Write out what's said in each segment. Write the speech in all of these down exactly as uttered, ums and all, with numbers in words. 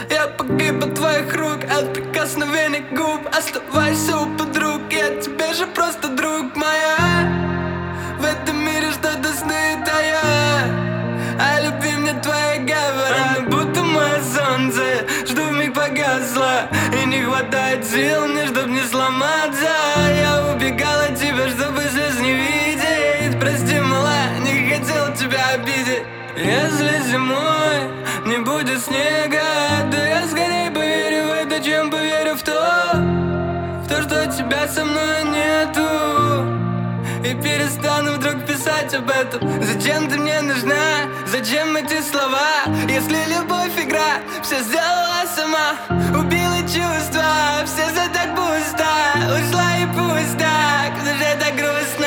Я погиб от твоих рук, от прикосновений губ. Оставайся у подруг, я тебе же просто друг моя. В этом мире что-то снит, а я о любви мне твои говорят. Она будто мое солнце, жду вмиг погасло. И не хватает сил мне, чтоб не сломаться. Я убегал от тебя, чтобы слез не видеть. Прости, малая, не хотел тебя обидеть. Если зимой не будет снега, то я скорее поверю в это, чем поверю в то, в то, что тебя со мной нету. И перестану вдруг писать об этом. Зачем ты мне нужна? Зачем эти слова? Если любовь игра, все сделала сама. Убила чувства, все за так пусто. Ушла и пусть так, в душе так грустно.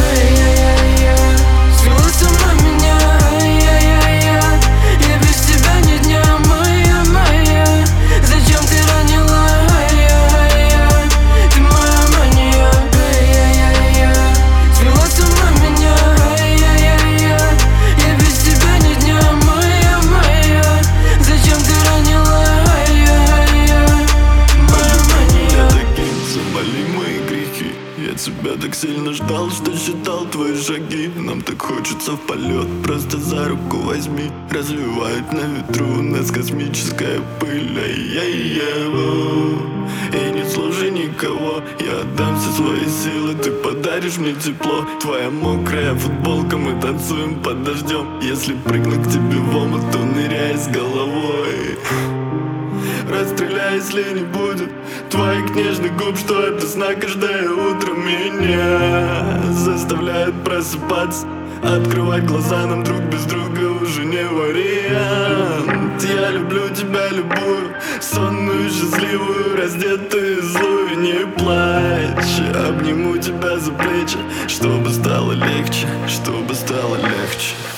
Свела с ума меня, я без тебя ни дня, моя, моя. Зачем ты ранила? Ты моя мания. Свела с ума меня, я без тебя ни дня, моя, моя. Зачем ты ранила? Моя мания. Таким заболи мои грехи. Я тебя так сильно ждал, что считал твои шаги. Нам так хочется в полет, просто за руку возьми. Развивает на ветру нас космическая пыль. Ай-яй-яй-воу. И не слушай никого, я отдам все свои силы. Ты подаришь мне тепло. Твоя мокрая футболка, мы танцуем под дождем. Если прыгну к тебе в омут, то ныряй с головой. Расстреляй, если не будет твоих нежных губ, что это знак. Каждое утро меня заставляет просыпаться. Открывать глаза нам друг без друга уже не вариант. Я люблю тебя, любую, сонную, счастливую, раздетую, злую. Не плачь, обниму тебя за плечи, чтобы стало легче, чтобы стало легче.